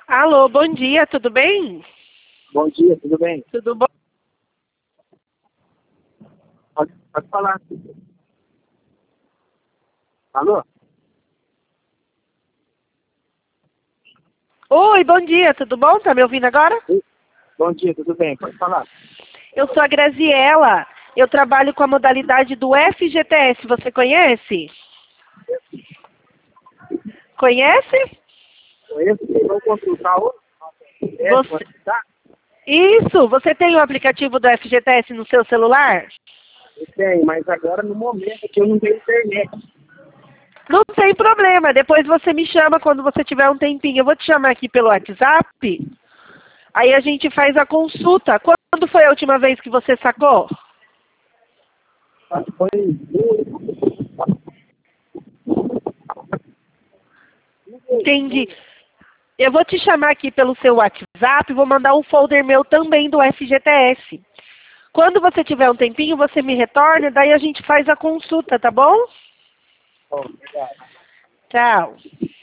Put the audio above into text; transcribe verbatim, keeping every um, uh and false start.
Alô, bom dia, tudo bem? Bom dia, tudo bem? Tudo bom? Pode, pode falar. Alô? Oi, bom dia, tudo bom? Tá me ouvindo agora? Oi. Bom dia, tudo bem? Pode falar. Eu sou a Graziela, eu trabalho com a modalidade do F G T S, você conhece? Conhece? Conheço, vou consultar hoje. É, Você... pode dar? Isso, você tem o aplicativo do F G T S no seu celular? Eu tenho, mas agora no momento que eu não tenho internet. Não tem problema, depois você me chama quando você tiver um tempinho. Eu vou te chamar aqui pelo WhatsApp, aí a gente faz a consulta. Quando foi a última vez que você sacou? Acho que foi Entendi. Eu vou te chamar aqui pelo seu WhatsApp e vou mandar um folder meu também do F G T S. Quando você tiver um tempinho, você me retorna, daí a gente faz a consulta, tá bom? Bom, obrigado. Tchau.